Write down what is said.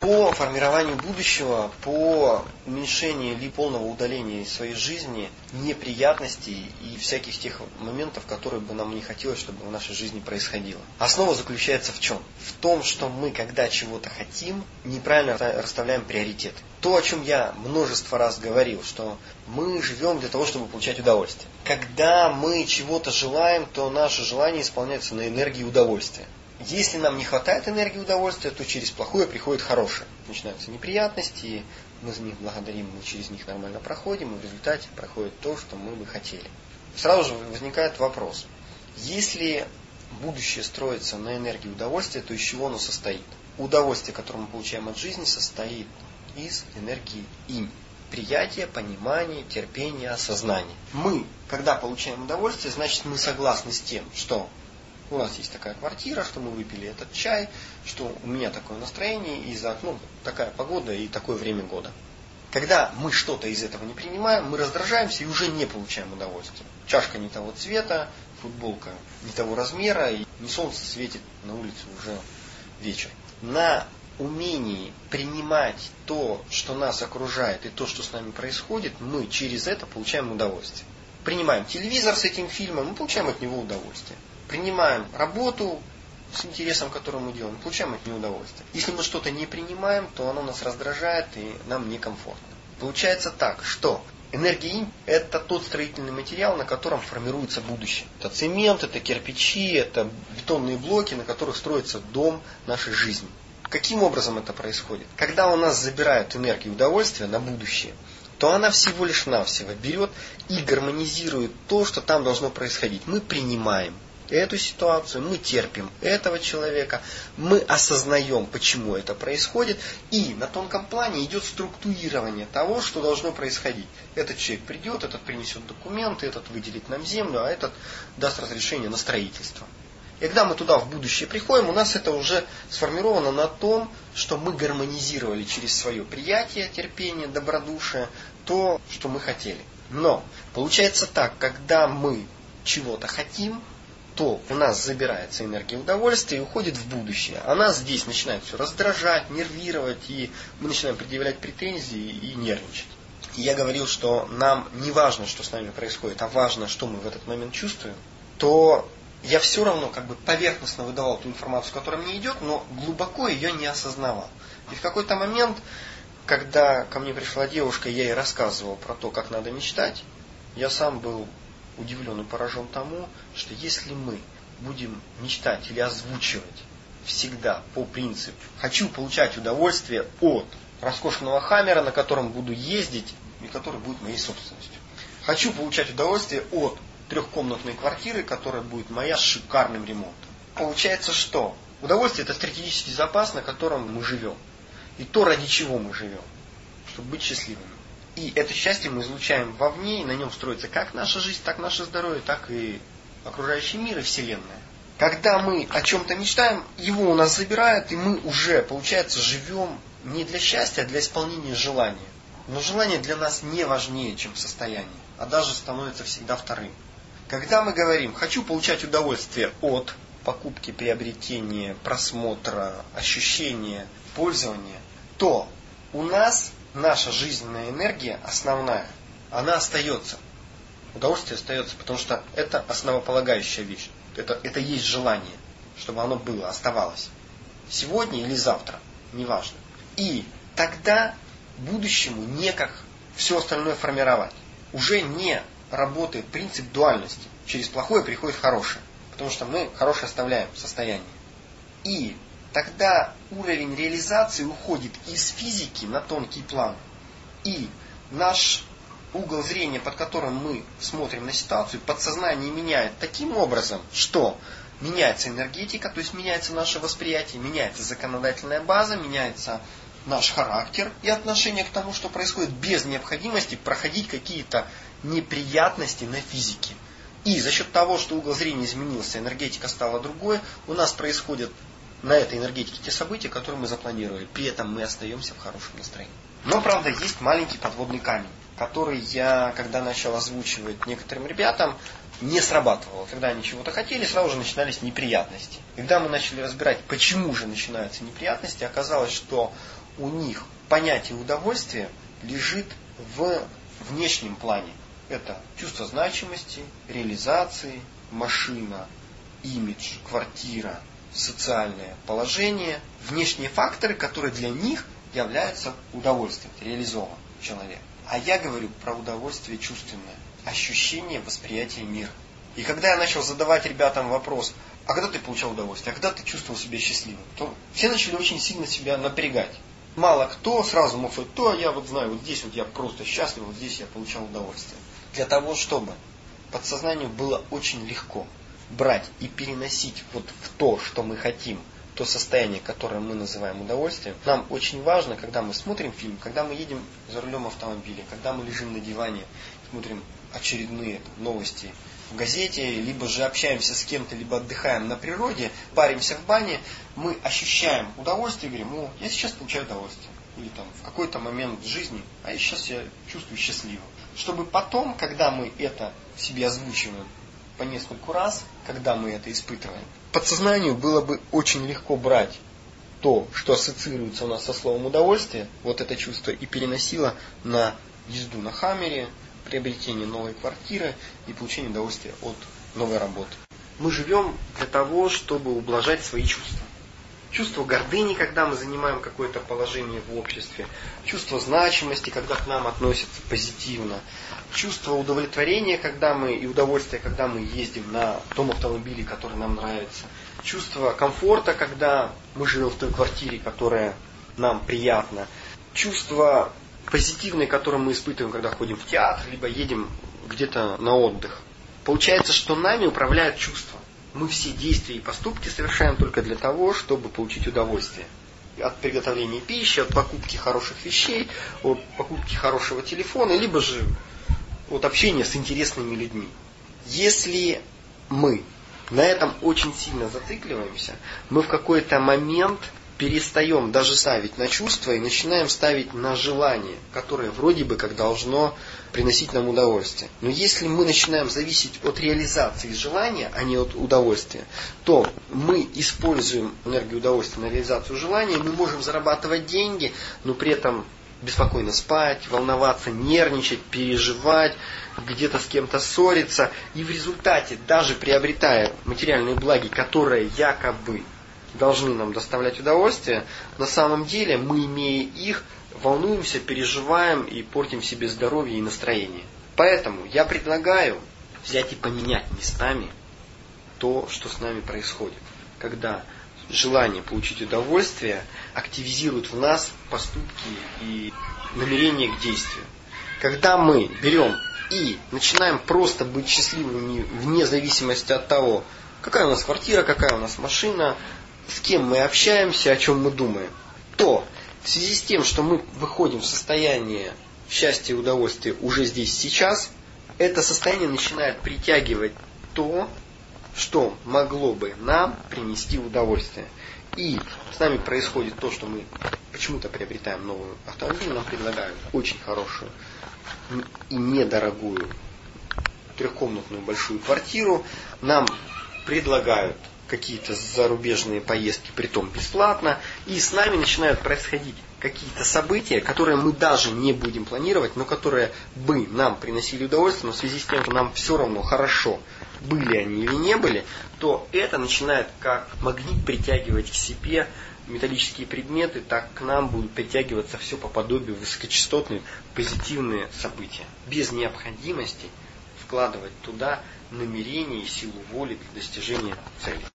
По формированию будущего, по уменьшению или полного удаления из своей жизни неприятностей и всяких тех моментов, которые бы нам не хотелось, чтобы в нашей жизни происходило. Основа заключается в чем? В том, что мы, когда чего-то хотим, неправильно расставляем приоритеты. То, о чем я множество раз говорил, что мы живем для того, чтобы получать удовольствие. Когда мы чего-то желаем, то наше желание исполняется на энергии удовольствия. Если нам не хватает энергии удовольствия, то через плохое приходит хорошее. Начинаются неприятности, мы за них благодарим, мы через них нормально проходим, и в результате проходит то, что мы бы хотели. Сразу же возникает вопрос. Если будущее строится на энергии удовольствия, то из чего оно состоит? Удовольствие, которое мы получаем от жизни, состоит из энергии инь. Приятие, понимание, терпение, осознание. Мы, когда получаем удовольствие, значит мы согласны с тем, что у нас есть такая квартира, что мы выпили этот чай, что у меня такое настроение, и за окном такая погода и такое время года. Когда мы что-то из этого не принимаем, мы раздражаемся и уже не получаем удовольствия. Чашка не того цвета, футболка не того размера, и не солнце светит, на улице уже вечер. На умении принимать то, что нас окружает, и то, что с нами происходит, мы через это получаем удовольствие. Принимаем телевизор с этим фильмом, мы получаем от него удовольствие. Принимаем работу с интересом, который мы делаем, получаем от нее удовольствие. Если мы что-то не принимаем, то оно нас раздражает и нам некомфортно. Получается так, что энергия инь – это тот строительный материал, на котором формируется будущее. Это цемент, это кирпичи, это бетонные блоки, на которых строится дом нашей жизни. Каким образом это происходит? Когда у нас забирают энергию удовольствия на будущее, то она всего лишь навсего берет и гармонизирует то, что там должно происходить. Мы принимаем эту ситуацию, мы терпим этого человека, мы осознаем, почему это происходит, и на тонком плане идет структурирование того, что должно происходить. Этот человек придет, этот принесет документы, этот выделит нам землю, а этот даст разрешение на строительство. И когда мы туда в будущее приходим, у нас это уже сформировано на том, что мы гармонизировали через свое приятие, терпение, добродушие, то, что мы хотели. Но получается так, когда мы чего-то хотим, то у нас забирается энергия удовольствия и уходит в будущее. А нас здесь начинает все раздражать, нервировать, и мы начинаем предъявлять претензии и нервничать. И я говорил, что нам не важно, что с нами происходит, а важно, что мы в этот момент чувствуем, то я все равно поверхностно выдавал ту информацию, которая мне идет, но глубоко ее не осознавал. И в какой-то момент, когда ко мне пришла девушка, я ей рассказывал про то, как надо мечтать, я сам был удивлен и поражен тому, что если мы будем мечтать или озвучивать всегда по принципу «хочу получать удовольствие от роскошного хаммера, на котором буду ездить и который будет моей собственностью. Хочу получать удовольствие от трехкомнатной квартиры, которая будет моя с шикарным ремонтом». Получается, что удовольствие – это стратегический запас, на котором мы живем. И то, ради чего мы живем, чтобы быть счастливыми. И это счастье мы излучаем вовне, и на нем строится как наша жизнь, так наше здоровье, так и окружающий мир и Вселенная. Когда мы о чем-то мечтаем, его у нас забирают, и мы уже, получается, живем не для счастья, а для исполнения желания. Но желание для нас не важнее, чем состояние, а даже становится всегда вторым. Когда мы говорим «хочу получать удовольствие от покупки, приобретения, просмотра, ощущения, пользования», то у нас наша жизненная энергия основная, она остается. Удовольствие остается, потому что это основополагающая вещь. Это есть желание, чтобы оно было, оставалось. Сегодня или завтра, неважно. И тогда будущему некак все остальное формировать. Уже не работает принцип дуальности. Через плохое приходит хорошее. Потому что мы хорошее оставляем состояние. И тогда уровень реализации уходит из физики на тонкий план. И наш угол зрения, под которым мы смотрим на ситуацию, подсознание меняет таким образом, что меняется энергетика, то есть меняется наше восприятие, меняется законодательная база, меняется наш характер и отношение к тому, что происходит, без необходимости проходить какие-то неприятности на физике. И за счет того, что угол зрения изменился, энергетика стала другой, у нас происходят на этой энергетике те события, которые мы запланировали. При этом мы остаемся в хорошем настроении. Но, правда, есть маленький подводный камень, который я, когда начал озвучивать некоторым ребятам, не срабатывало. Когда они чего-то хотели, сразу же начинались неприятности. Когда мы начали разбирать, почему же начинаются неприятности, оказалось, что у них понятие удовольствия лежит в внешнем плане. Это чувство значимости, реализации, машина, имидж, квартира, социальное положение, внешние факторы, которые для них являются удовольствием, реализован человек. А я говорю про удовольствие чувственное, ощущение восприятия мира. И когда я начал задавать ребятам вопрос, а когда ты получал удовольствие, а когда ты чувствовал себя счастливым, то все начали очень сильно себя напрягать. Мало кто сразу мог сказать, то я вот знаю, вот здесь вот я просто счастлив, вот здесь я получал удовольствие. Для того, чтобы подсознанию было очень легко брать и переносить вот в то, что мы хотим, то состояние, которое мы называем удовольствием, нам очень важно, когда мы смотрим фильм, когда мы едем за рулем автомобиля, когда мы лежим на диване, смотрим очередные новости в газете, либо же общаемся с кем-то, либо отдыхаем на природе, паримся в бане, мы ощущаем удовольствие и говорим, я сейчас получаю удовольствие. Или там в какой-то момент жизни, я сейчас себя чувствую счастливым. Чтобы потом, когда мы это в себе озвучиваем по нескольку раз, когда мы это испытываем, подсознанию было бы очень легко брать то, что ассоциируется у нас со словом удовольствие, вот это чувство, и переносило на езду на Хаммере, приобретение новой квартиры и получение удовольствия от новой работы. Мы живем для того, чтобы ублажать свои чувства. Чувство гордыни, когда мы занимаем какое-то положение в обществе. Чувство значимости, когда к нам относятся позитивно. Чувство удовлетворения, и удовольствия, когда мы ездим на том автомобиле, который нам нравится. Чувство комфорта, когда мы живем в той квартире, которая нам приятна. Чувство позитивное, которое мы испытываем, когда ходим в театр, либо едем где-то на отдых. Получается, что нами управляют чувства. Мы все действия и поступки совершаем только для того, чтобы получить удовольствие. От приготовления пищи, от покупки хороших вещей, от покупки хорошего телефона, либо же от общения с интересными людьми. Если мы на этом очень сильно зацикливаемся, мы в какой-то момент перестаем даже ставить на чувства и начинаем ставить на желание, которое вроде бы как должно приносить нам удовольствие. Но если мы начинаем зависеть от реализации желания, а не от удовольствия, то мы используем энергию удовольствия на реализацию желания, мы можем зарабатывать деньги, но при этом беспокойно спать, волноваться, нервничать, переживать, где-то с кем-то ссориться. И в результате, даже приобретая материальные благи, которые якобы должны нам доставлять удовольствие, на самом деле мы, имея их, волнуемся, переживаем и портим себе здоровье и настроение. Поэтому я предлагаю взять и поменять местами то, что с нами происходит. Когда желание получить удовольствие активизирует в нас поступки и намерения к действию. Когда мы берем и начинаем просто быть счастливыми вне зависимости от того, какая у нас квартира, какая у нас машина, с кем мы общаемся, о чем мы думаем, то в связи с тем, что мы выходим в состояние счастья и удовольствия уже здесь сейчас, это состояние начинает притягивать то, что могло бы нам принести удовольствие. И с нами происходит то, что мы почему-то приобретаем новый автомобиль, нам предлагают очень хорошую и недорогую трехкомнатную большую квартиру, нам предлагают какие-то зарубежные поездки, притом бесплатно, и с нами начинают происходить какие-то события, которые мы даже не будем планировать, но которые бы нам приносили удовольствие, но в связи с тем, что нам все равно хорошо, были они или не были, то это начинает как магнит притягивать к себе металлические предметы, так к нам будут притягиваться все по подобию высокочастотные позитивные события, без необходимости вкладывать туда намерение и силу воли для достижения цели.